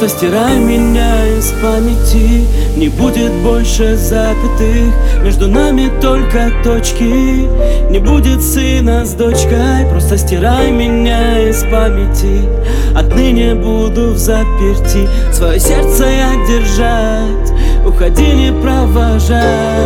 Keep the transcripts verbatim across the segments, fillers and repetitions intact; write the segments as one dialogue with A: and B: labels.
A: Просто стирай меня из памяти. Не будет больше запятых, между нами только точки. Не будет сына с дочкой. Просто стирай меня из памяти. Отныне буду в заперти. Свое сердце я держать, уходи, не провожай.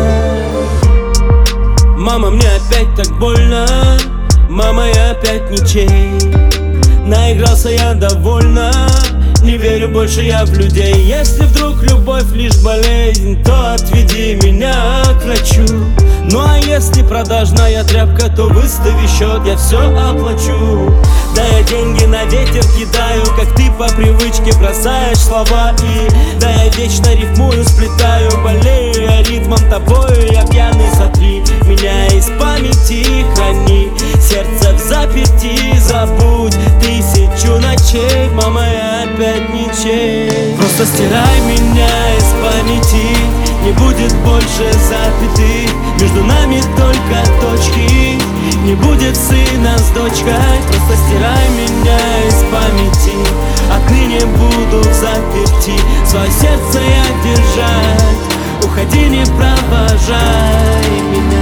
A: Мама, мне опять так больно. Мама, я опять ничей. Наигрался я довольно. Не верю больше я в людей. Если вдруг любовь лишь болезнь, то отведи меня к врачу. Ну а если продажная тряпка, то выстави счет, я все оплачу. Да я деньги на ветер кидаю, как ты по привычке бросаешь слова. И да я вечно рифмую, сплетаю, болею я ритмом тобою. Я пьяный, сотри меня из памяти, храни сердце в заперти, забудь тысячу ночей. Мама, я опять ничей. Просто стирай меня из памяти. Не будет больше запятых, между нами только точки. Не будет сына с дочкой. Просто стирай меня из памяти. Отныне буду в заперти. Свое сердце я держать, уходи, не провожай меня.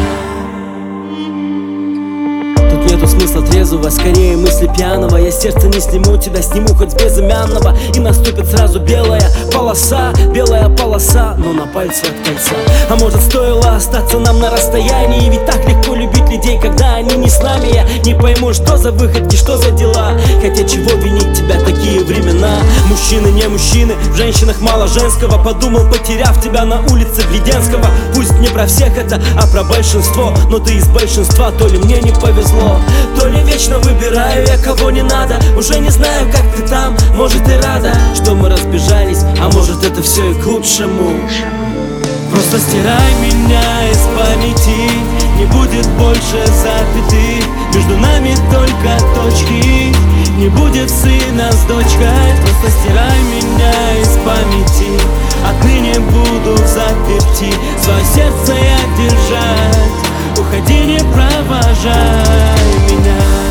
A: Нету смысла трезвого, скорее мысли пьяного. Я сердце не сниму, тебя сниму хоть с безымянного. И наступит сразу белая полоса, белая полоса, но на пальце от кольца. А может, стоило остаться нам на расстоянии? Ведь так легко любить людей, когда они не с нами. Я не пойму, что за выходки, что за дела. Хотя чего винить тебя, такие времена. Мужчины не мужчины, в женщинах мало женского. Подумал, потеряв тебя на улице Введенского. Пусть не про всех это, а про большинство. Но ты из большинства, то ли мне не повезло, то ли вечно выбираю я, кого не надо. Уже не знаю, как ты там, может и рада, что мы разбежались, а может это все и к лучшему. Просто стирай меня из памяти. Не будет больше запятых, между нами только точки. Не будет сына с дочкой. Просто стирай меня из памяти. Отныне буду в заперти. Свое сердце я держать, уходи, не провожай меня.